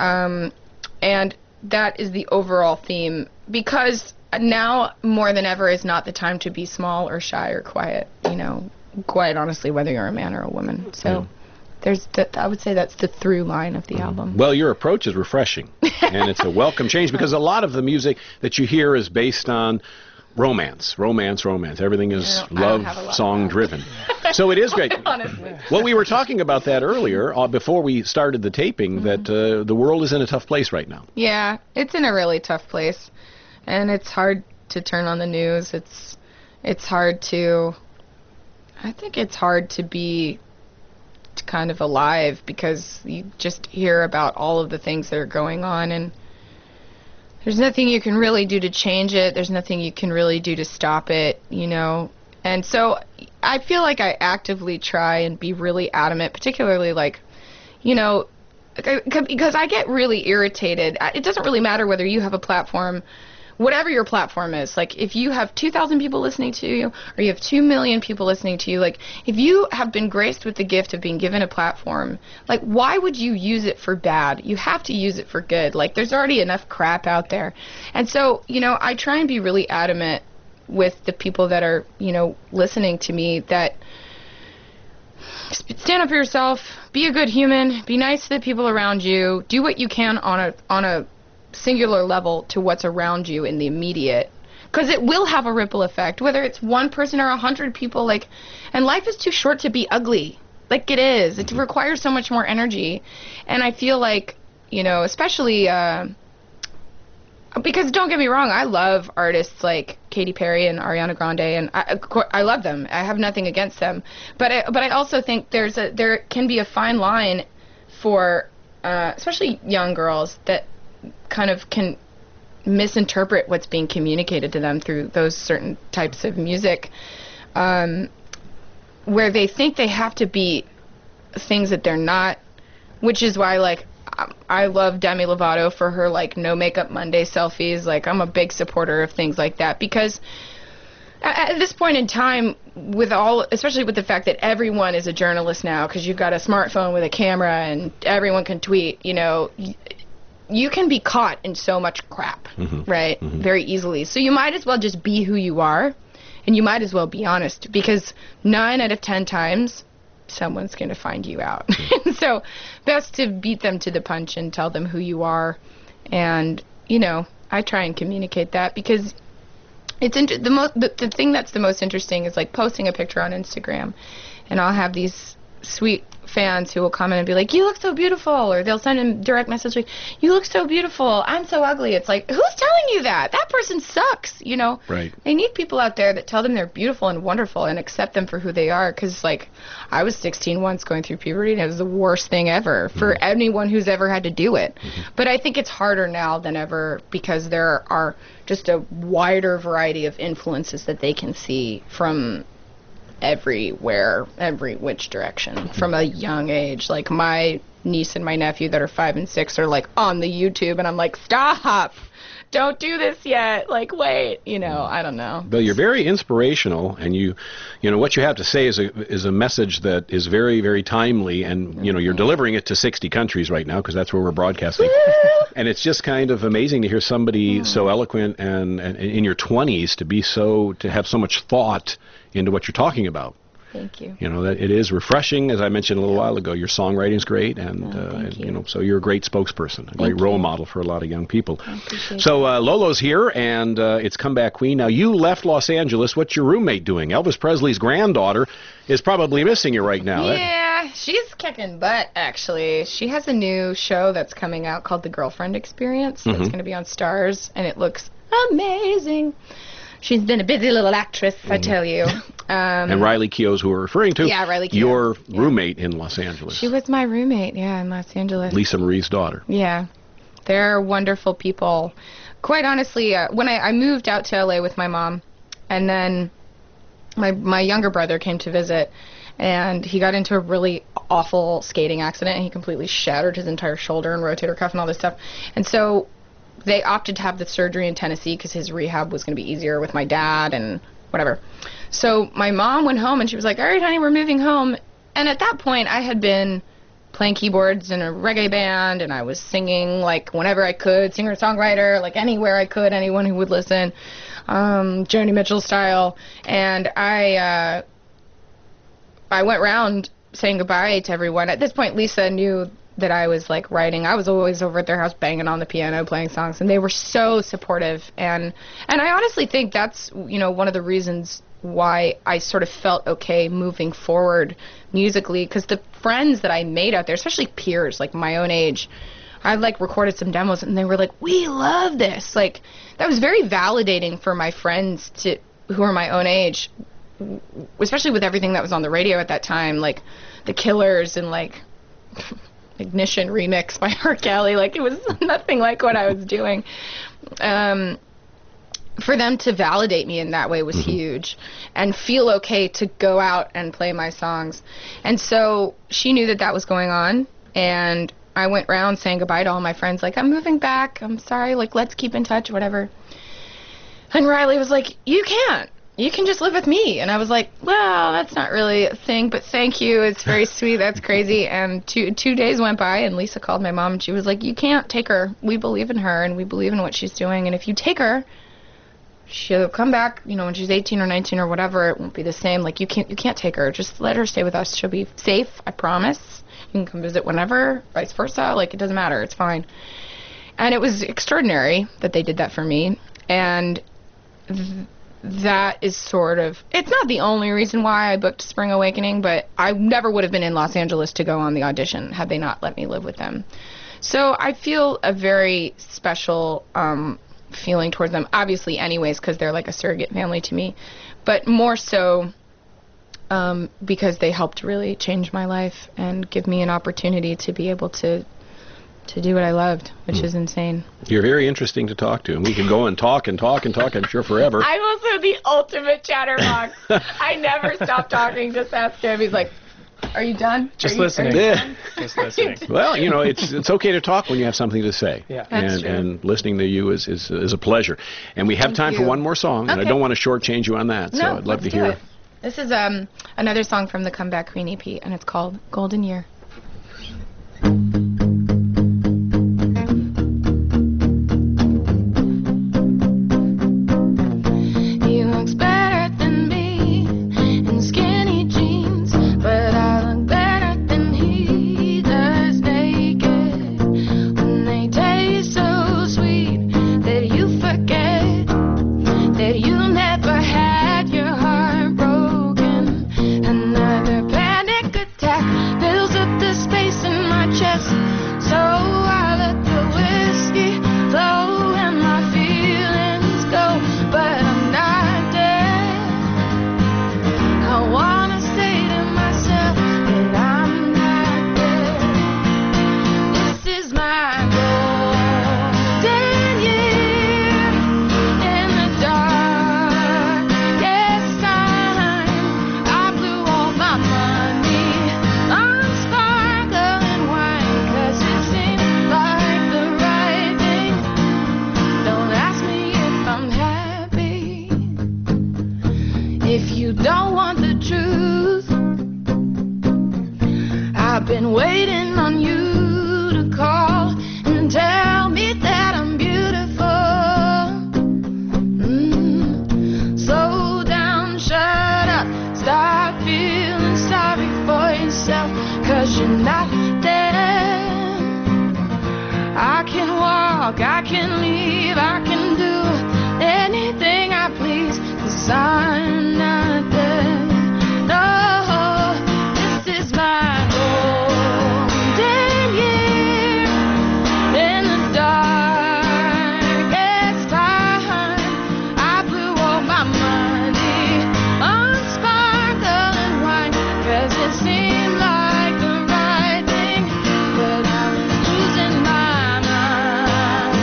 And that is the overall theme, because now more than ever is not the time to be small or shy or quiet, you know, quite honestly, whether you're a man or a woman. So I would say that's the through line of the album. Well, your approach is refreshing, and it's a welcome change, because a lot of the music that you hear is based on romance. Everything is love song driven. So it is great. Honestly. Well, we were talking about that earlier before we started the taping, that the world is in a tough place right now. Yeah, it's in a really tough place, and it's hard to turn on the news. It's hard to, I think it's hard to be kind of alive, because you just hear about all of the things that are going on, and there's nothing you can really do to change it. There's nothing you can really do to stop it, you know. And so I feel like I actively try and be really adamant, particularly like, you know, because I get really irritated. It doesn't really matter whether you have a platform, whatever your platform is. Like, if you have 2,000 people listening to you, or you have 2 million people listening to you, like, if you have been graced with the gift of being given a platform, like, why would you use it for bad? You have to use it for good. Like, there's already enough crap out there. And so, you know, I try and be really adamant with the people that are, you know, listening to me, that stand up for yourself, be a good human, be nice to the people around you, do what you can on a singular level to what's around you in the immediate, because it will have a ripple effect, whether it's one person or 100 people. Like, and life is too short to be ugly. Like, it is. It requires so much more energy. And I feel like, you know, especially because, don't get me wrong, I love artists like Katy Perry and Ariana Grande, and I love them. I have nothing against them, but I also think there can be a fine line for especially young girls that kind of can misinterpret what's being communicated to them through those certain types of music, where they think they have to be things that they're not, which is why, like, I love Demi Lovato for her, like, no makeup Monday selfies. Like, I'm a big supporter of things like that, because at this point in time, especially with the fact that everyone is a journalist now, because you've got a smartphone with a camera and everyone can tweet, you know, you can be caught in so much crap, right, very easily. So you might as well just be who you are, and you might as well be honest, because 9 out of 10 times, someone's going to find you out. So best to beat them to the punch and tell them who you are. And, you know, I try and communicate that, because it's the thing that's the most interesting is, like, posting a picture on Instagram, and I'll have these sweet fans who will comment and be like, you look so beautiful, or they'll send a direct message like, you look so beautiful, I'm so ugly. It's like, who's telling you that? That person sucks, you know? Right. They need people out there that tell them they're beautiful and wonderful and accept them for who they are, because, like, I was 16 once going through puberty, and it was the worst thing ever for anyone who's ever had to do it. But I think it's harder now than ever, because there are just a wider variety of influences that they can see from everywhere, every which direction, from a young age. Like, my niece and my nephew that are 5 and 6 are, like, on the YouTube, and I'm like, stop, don't do this yet, like, wait, you know, I don't know. Bill, you're very inspirational, and you know what you have to say is a message that is very, very timely, and you know, you're delivering it to 60 countries right now, because that's where we're broadcasting. And it's just kind of amazing to hear somebody so eloquent and in your 20s to have so much thought into what you're talking about. Thank you. You know, that it is refreshing, as I mentioned a little while ago. Your songwriting's great, and you know, so you're a great spokesperson, a great role model for a lot of young people. So Lolo's here, and it's Comeback Queen. Now, you left Los Angeles. What's your roommate doing? Elvis Presley's granddaughter is probably missing you right now. Yeah, she's kicking butt, actually. She has a new show that's coming out called The Girlfriend Experience. That's going to be on Starz, and it looks amazing. She's been a busy little actress, I tell you. And Riley Keough, who we're referring to, Riley Keough, your roommate in Los Angeles. She was my roommate, in Los Angeles. Lisa Marie's daughter. Yeah. They're wonderful people. Quite honestly, when I moved out to LA with my mom, and then my younger brother came to visit, and he got into a really awful skating accident, and he completely shattered his entire shoulder and rotator cuff and all this stuff. And so they opted to have the surgery in Tennessee because his rehab was going to be easier with my dad and whatever. So my mom went home, and she was like, all right, honey, we're moving home. And at that point, I had been playing keyboards in a reggae band, and I was singing, like, whenever I could, singer-songwriter, like, anywhere I could, anyone who would listen, Joni Mitchell style. And I went around saying goodbye to everyone. At this point, Lisa knew that I was, like, writing. I was always over at their house banging on the piano, playing songs, and they were so supportive. And I honestly think that's, you know, one of the reasons why I sort of felt okay moving forward musically, because the friends that I made out there, especially peers, like my own age, I, like, recorded some demos, and they were like, we love this. Like, that was very validating for my friends who are my own age, especially with everything that was on the radio at that time, like The Killers and, like, Ignition remix by R. Kelly. Like, it was nothing like what I was doing. For them to validate me in that way was huge, and feel okay to go out and play my songs. And so she knew that was going on, and I went around saying goodbye to all my friends, like, I'm moving back, I'm sorry, like, let's keep in touch, whatever. And Riley was like, you can't. You can just live with me. And I was like, well, that's not really a thing, but thank you. It's very sweet. That's crazy. And two days went by, and Lisa called my mom, and she was like, you can't take her. We believe in her, and we believe in what she's doing. And if you take her, she'll come back, you know, when she's 18 or 19 or whatever. It won't be the same. Like, you can't take her. Just let her stay with us. She'll be safe, I promise. You can come visit whenever, vice versa. Like, it doesn't matter. It's fine. And it was extraordinary that they did that for me. And that is sort of, it's not the only reason why I booked Spring Awakening, but I never would have been in Los Angeles to go on the audition had they not let me live with them. So I feel a very special feeling towards them, obviously anyways, because they're like a surrogate family to me, but more so because they helped really change my life and give me an opportunity to be able to to do what I loved, which is insane. You're very interesting to talk to, and we can go and talk and talk and talk, I'm sure, forever. I'm also the ultimate chatterbox. I never stop talking. Just ask him. He's like, are you done? Just Are you listening. done? Just listening. Well, you know, it's okay to talk when you have something to say. Yeah. That's true. And listening to you is a pleasure. And we have Thank time for you. one more song, and I Okay. don't want to shortchange you on that, so No, I'd love let's to hear do it. This is another song from the Comeback Queen EP, and it's called Golden Year. He looks better than me in skinny jeans, but I look better than he does naked. When they taste so sweet that you forget that you never had your heart broken. Another panic attack fills up the space in my chest, so I let the whiskey flow and my feelings go, but I'm not dead. I wanna say to myself that I'm not dead. This is my golden year in the darkest time. I blew all my money on sparkling wine, 'cause it seemed like the right thing. Don't ask me if I'm happy, if you don't want the truth. I've been waiting on you to call and tell me that I'm beautiful. Slow down, shut up, stop feeling sorry for yourself, 'cause you're not dead. I can walk, I can leave, I can do anything I please, 'cause I'm not dead. No, this is my golden year in the darkest time. I blew all my money on sparkling wine, 'cause it seemed like the right thing, but I was losing my mind,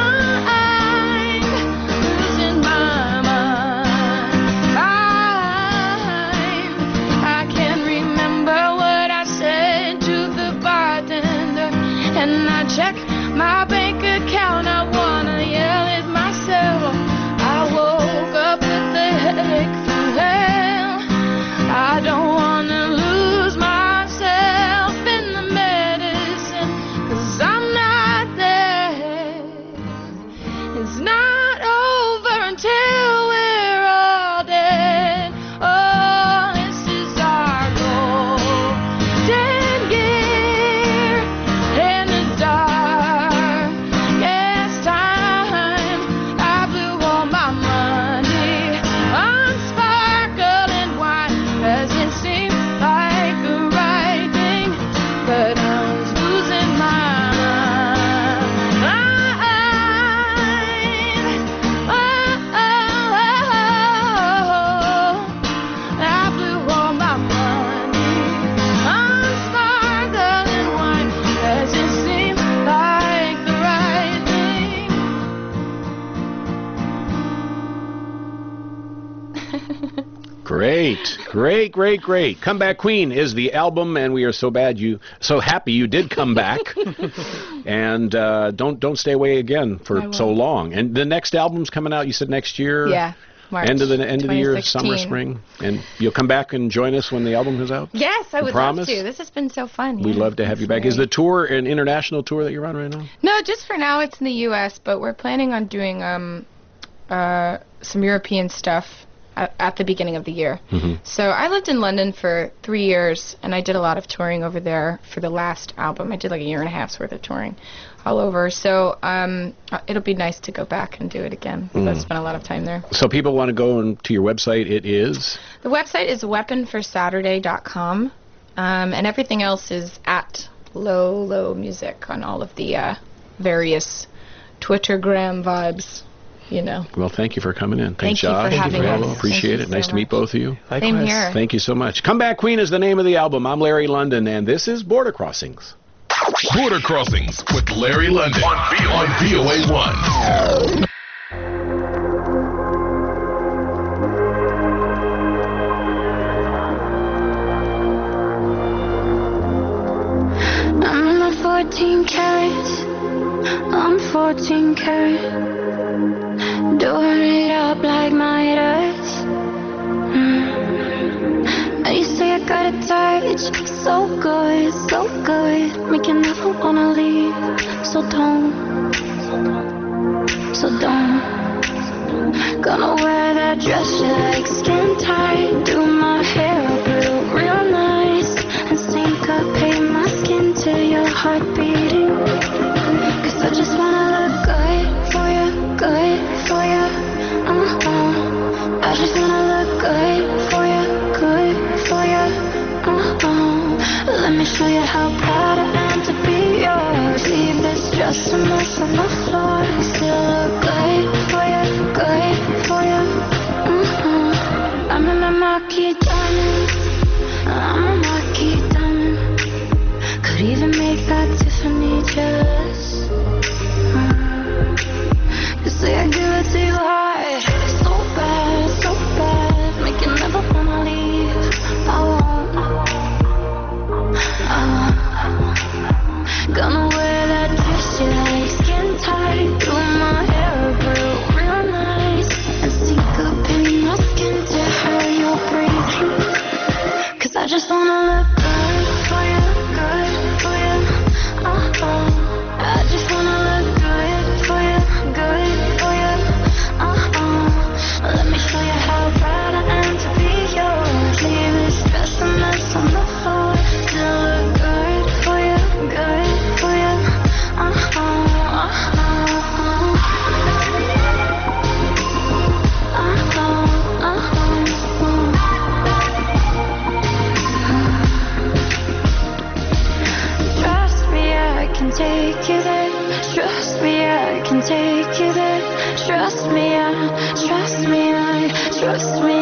losing my mind. I can't remember what I said to the bartender, and I check my bank account. I wanna yell at myself. I woke up with a headache from hell. I don't wanna lose myself in the medicine, 'cause I'm not there. It's not over until we're all dead. Oh, this is our golden year in the darkest time. I blew all my money on sparkling wine, 'cause it seemed like the right thing, but I was losing my I blew all my money on sparkling wine, 'cause it seemed like the right thing. Great. Comeback Queen is the album, and we are so happy you did come back. And don't stay away again for so long. And the next album's coming out, you said next year? Yeah, March. End of the year, 2016. summer, spring. And you'll come back and join us when the album is out? Yes, I would promise? love to. This has been so fun. We'd yeah. love to have you back. Is the tour an international tour that you're on right now? No, just for now it's in the U.S., but we're planning on doing some European stuff at the beginning of the year. Mm-hmm. So I lived in London for 3 years, and I did a lot of touring over there for the last album. I did like a year and a half's worth of touring all over. So it'll be nice to go back and do it again. I spent a lot of time there. So people want to go to your website. It is? The website is weaponforsaturday.com, and everything else is at Low Music on all of the various Twittergram vibes. You know. Well, thank you for coming in. Thanks, Thank you for Josh. having us. Appreciate it. Thank you Nice so to meet much. both of you. Same here. Thank you so much. Comeback Queen is the name of the album. I'm Larry London, and this is Border Crossings. Border Crossings with Larry London on VOA1. I'm 14 carats. I'm 14 karat. Doing it up like my does. And you say I got a touch, so good, so good. Make you never wanna leave. So don't. Gonna wear that dress you like, skin tight. Do my hair up real nice. And syncopate my skin to your heart beating. Cause I just wanna look good for you, good for you. I just wanna look good for you, good for you. Let me show you how proud I am to be yours. Leave this dress a mess on the floor. Still look good for you, good for you. I'm in my marquee diamond. I'm a marquee diamond. Could even make that Tiffany jealous. You say I give it to you hard, so bad, make you never wanna leave. I won't. Gonna wear that dress you like, skin tight. Do my hair up real nice. And syncopate my skin to how you're breathing. Cause I just wanna look good for you, good for you. I just wanna look good for you, good for you. Let me show you how proud I am to be yours. Leave this dress a mess on the floor. Still look good for you, good for you. Trust me, I can take you there. Trust me, I can take you there. Trust me, trust me, trust me,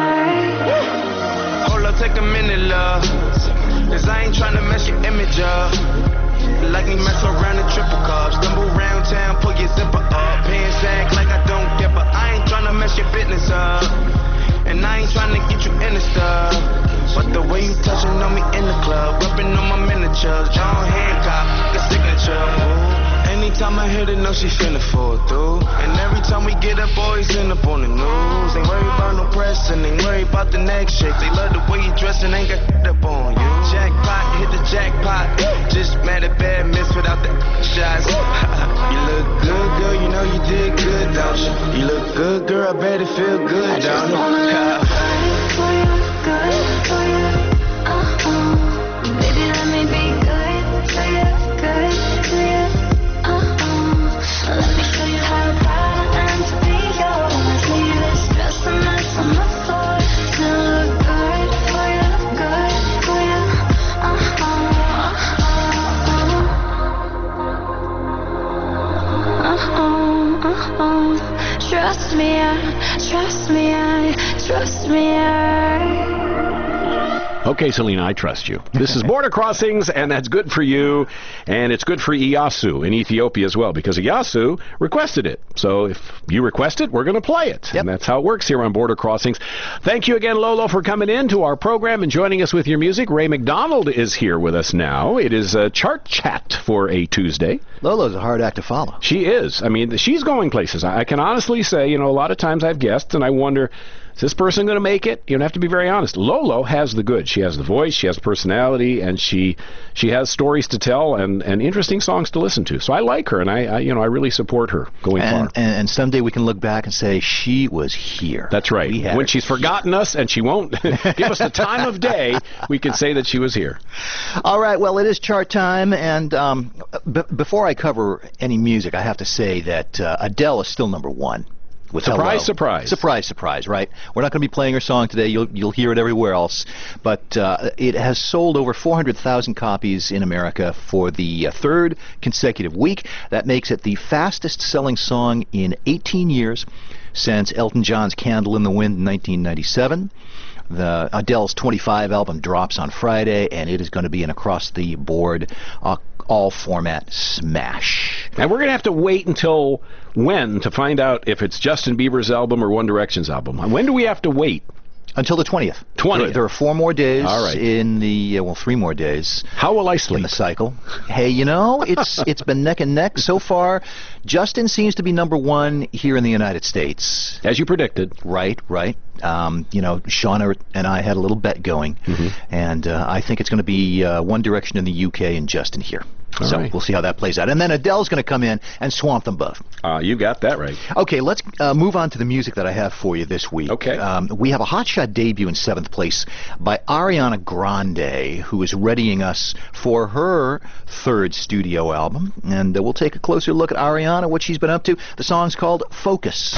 Hold up, take a minute, love. Cause I ain't tryna mess your image up. Like me mess around in triple cups. Stumble round town, pull your zipper up. Pants act like I don't care, but I ain't tryna mess your business up. And I ain't tryna get you in the stuff. But the way you touching on me in the club, rubbing on my miniatures, John Hancock, the signature. Anytime I hit it, know she finna fall through. And every time we get up, boys end up on the news. Ain't worried about no press and ain't worried about the next shake. They love the way you dress and ain't got up on you. Jackpot, hit the jackpot. Just mad at bad miss without the shots. You look good, girl, you know you did good, don't you? You look good, girl, I bet it feel good, don't you? for you, good for you. Baby, let me be good for you, good for you. Let me show you how proud I am to be yours. Leave this dress a mess on the floor. Still look good for you, good for you. Trust me, trust me, trust me, Okay, Selena, I trust you. This is Border Crossings, and that's good for you, and it's good for Iyasu in Ethiopia as well, because Iyasu requested it. So if you request it, we're going to play it. Yep. And that's how it works here on Border Crossings. Thank you again, Lolo, for coming in to our program and joining us with your music. Ray McDonald is here with us now. It is a chart chat for a Tuesday. Lolo's a hard act to follow. She is. I mean, she's going places. I can honestly say, a lot of times I have guests, and I wonder, is this person going to make it? You have to be very honest. Lolo has the goods. She has the voice, she has personality, and she has stories to tell and interesting songs to listen to. So I like her, and I really support her going far. And someday we can look back and say she was here. That's right. When she's forgotten us and she won't give us the time of day, we can say that she was here. All right. Well, it is chart time, and before I cover any music, I have to say that Adele is still number one. Surprise, surprise. Surprise, surprise, right? We're not going to be playing her song today. You'll hear it everywhere else. But it has sold over 400,000 copies in America for the third consecutive week. That makes it the fastest-selling song in 18 years since Elton John's Candle in the Wind in 1997. Adele's 25 album drops on Friday, and it is going to be an across-the-board all-format smash. And we're going to have to wait until when to find out if it's Justin Bieber's album or One Direction's album. When do we have to wait? Until the 20th. 20th. There are 4 more days All right. in the, 3 more days. How will I sleep? In the cycle. Hey, it's been neck and neck so far. Justin seems to be number 1 here in the United States. As you predicted. Right. Shauna and I had a little bet going, and I think it's going to be One Direction in the UK and Justin here. All so right. we'll see how that plays out. And then Adele's going to come in and swamp them both. You got that right. Okay, let's move on to the music that I have for you this week. Okay. We have a hotshot debut in 7th place by Ariana Grande, who is readying us for her 3rd studio album. And we'll take a closer look at Ariana, what she's been up to. The song's called Focus.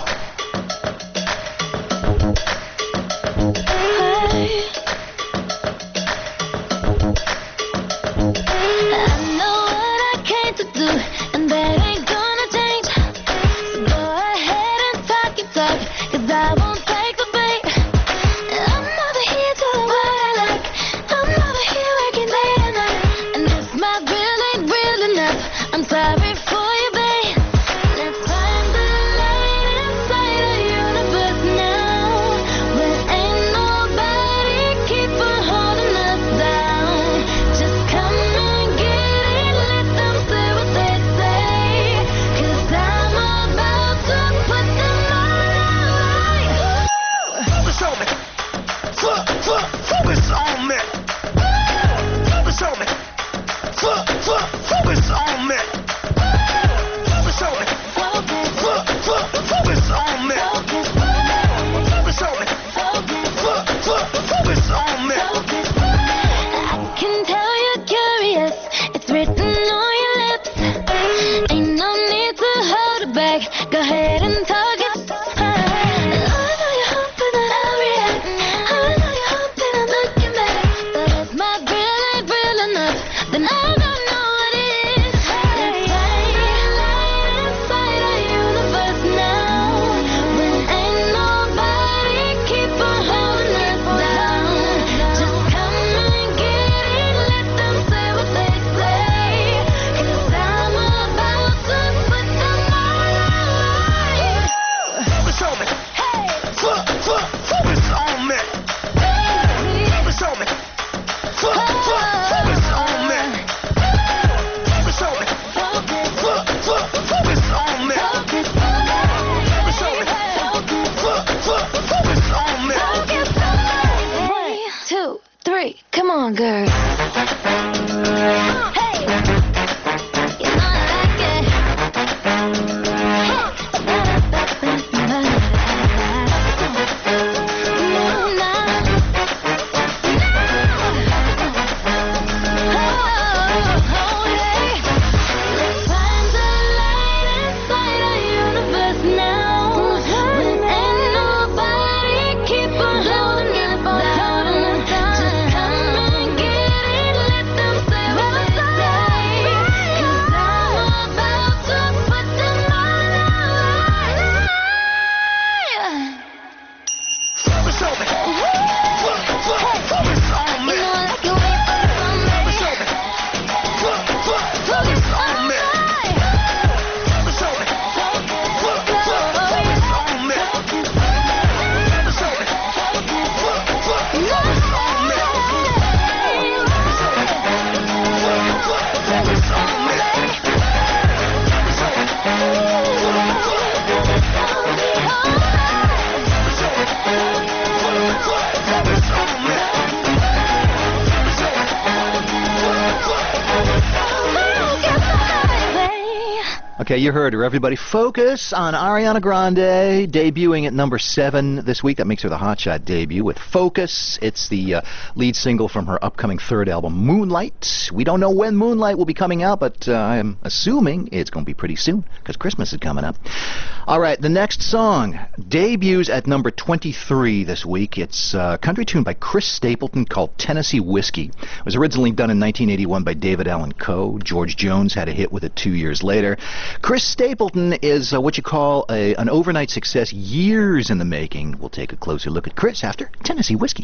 Okay, you heard her. Everybody focus on Ariana Grande, debuting at number 7 this week. That makes her the hotshot debut with Focus. It's the lead single from her upcoming 3rd album, Moonlight. We don't know when Moonlight will be coming out, but I'm assuming it's going to be pretty soon because Christmas is coming up. All right, the next song debuts at number 23 this week. It's a country tune by Chris Stapleton called Tennessee Whiskey. It was originally done in 1981 by David Allan Coe. George Jones had a hit with it 2 years later. Chris Stapleton is what you call an overnight success, years in the making. We'll take a closer look at Chris after Tennessee Whiskey.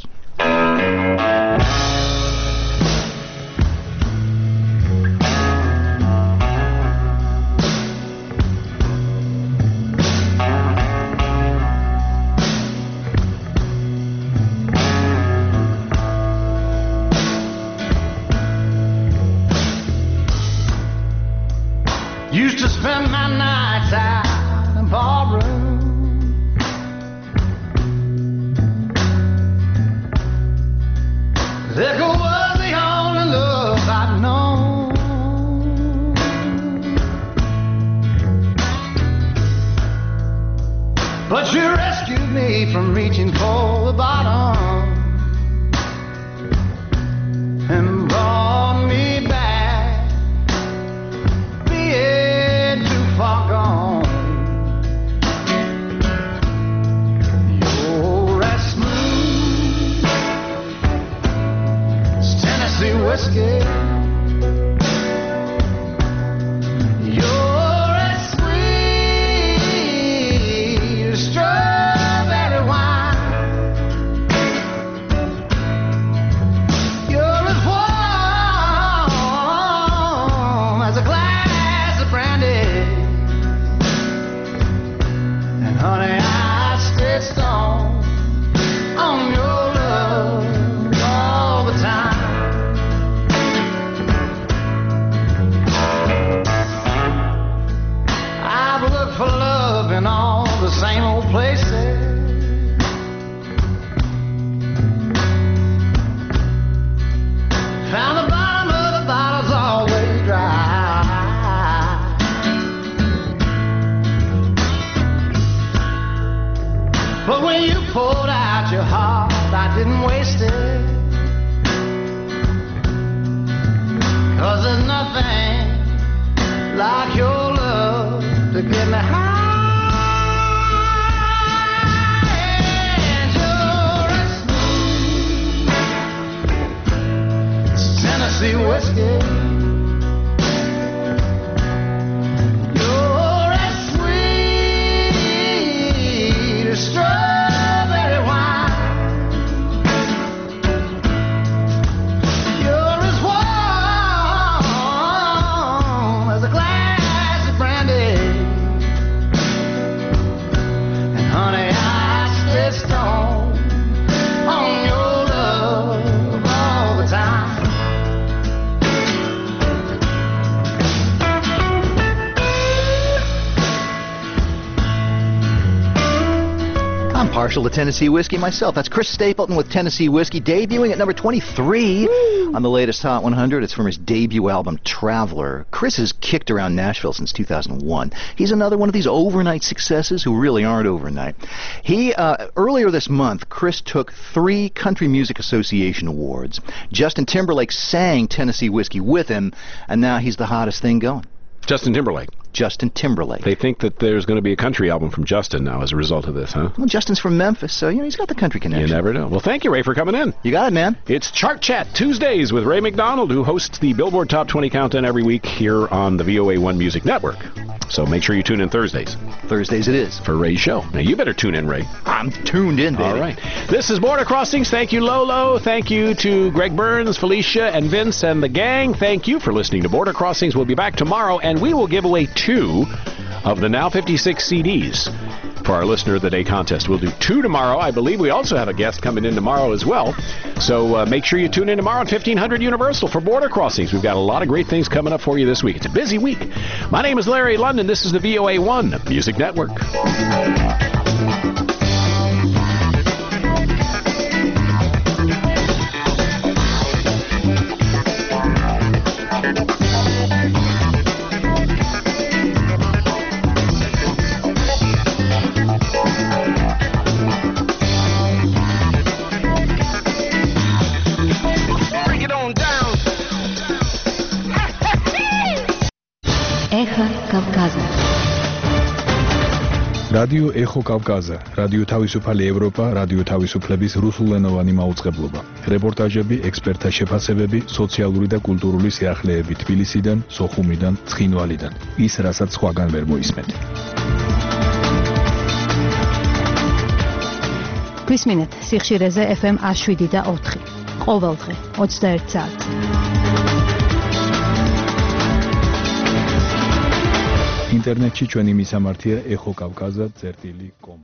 But you rescued me from reaching for the bottom and brought me back, being too far gone. You're as smooth as Tennessee whiskey. Partial to Tennessee Whiskey myself. That's Chris Stapleton with Tennessee Whiskey, debuting at number 23 on the latest Hot 100. It's from his debut album, Traveler. Chris has kicked around Nashville since 2001. He's another one of these overnight successes who really aren't overnight. He, earlier this month, Chris took 3 Country Music Association awards. Justin Timberlake sang Tennessee Whiskey with him, and now he's the hottest thing going. Justin Timberlake. Justin Timberlake. They think that there's going to be a country album from Justin now as a result of this, huh? Well, Justin's from Memphis, so, he's got the country connection. You never know. Well, thank you, Ray, for coming in. You got it, man. It's Chart Chat Tuesdays with Ray McDonald, who hosts the Billboard Top 20 Countdown every week here on the VOA1 Music Network. So make sure you tune in Thursdays. Thursdays it is. For Ray's show. Now, you better tune in, Ray. I'm tuned in, baby. All right. This is Border Crossings. Thank you, Lolo. Thank you to Greg Burns, Felicia, and Vince, and the gang. Thank you for listening to Border Crossings. We'll be back tomorrow, and we will give away 2 of the Now 56 CDs for our Listener of the Day contest. We'll do 2 tomorrow. I believe we also have a guest coming in tomorrow as well. So make sure you tune in tomorrow at 1500 Universal for Border Crossings. We've got a lot of great things coming up for you this week. It's a busy week. My name is Larry London. This is the VOA1 Music Network. რადიო ეხო კავკაზა, რადიო თავისუფალი ევროპა, რადიო თავისუფლების რუსულენოვანი მაუწყებლობა. რეპორტაჟები, ექსპერტთა შეფასებები, სოციალური და კულტურული სიახლეები თბილისიდან, სოხუმიდან, ცხინვალიდან. ის, რასაც სხვაგან ვერ მოისმენთ. გვისმინეთ სიხშირეზე FM 107 და 4. ყოველდღე 21 საათს. ინტერნეტში ჩვენი მისამართია ეხო კავკაზა.com